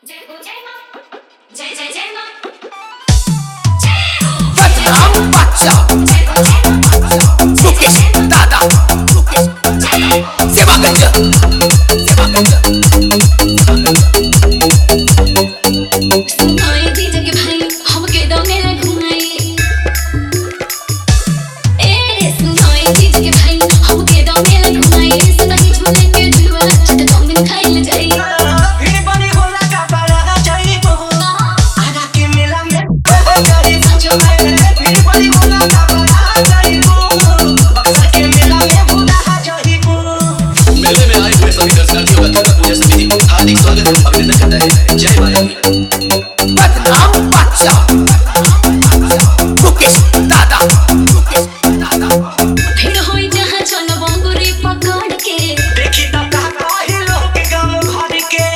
बदनाम बादशाह मुकेश दादा सेवागंज हार्दिक स्वागत एवं अभिनंदन करता है। जय माता बदनाम बादशाह मुकेश दादा फिर होई जहां चल बंगुरी पकड़ के देखी त काहे लोग गांव घर के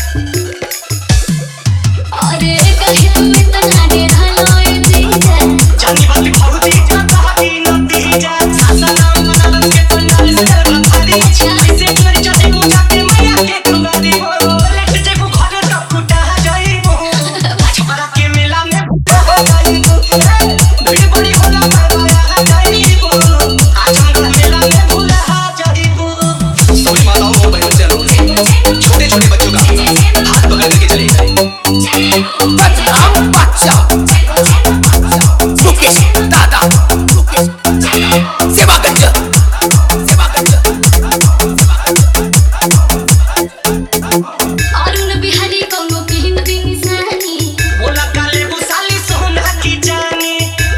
अरे कहे तू इतना डेरा लोए जीजा जानी बात भौती जाता है नतीजा सासा नाम मनन के पंडाल से भखारी ऐसे मेरी चले को जाके मैया के कुंगारी हो लेट जे को घर त कुटा जाईबो छपरा के मेला में हो जाईबो भीड़ बड़ी होला करवाया जाईबो आजमगढ़ मेला में भूला जाईबो सभी माताओं और बहनों से अनुरोध है, छोटे छोटे बच्चों का हाथ पकड़ करके चले जाएं। बदनाम बादशाह मुकेश दादा सेवागंज अरुण बिहारी कोनो किन दिन सानी बोला काले बुसाली सोना की जानी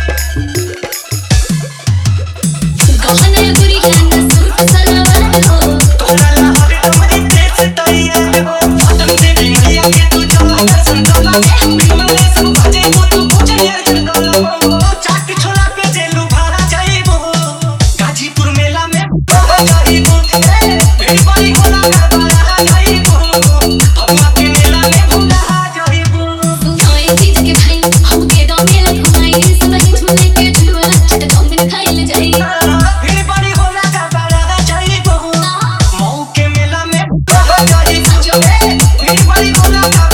गहना गुरी गाना सूट सलवार हो तोरा लहर तुम्हारी देश तैयार हो पतन से भैया के तू चला दर्शन कला बिमले सब भजे को तू पूछे अर्जुन कला चाट छोला पे जेलू भाड़ा जाईबो गाजीपुर मेला में हो जाईबो भीड़ बड़ी होला करवाया जाईबो भगवा के मेला में भूला जाईबो सुनाए चीज के भाई हम के दो मेला घुमाई सब ही झूले के झुलवा चट चौमिन खाइल जाई भीड़ बड़ी होला करवाया जाईबो मऊ के मेला में हो जाईबो भीड़ बड़ी होला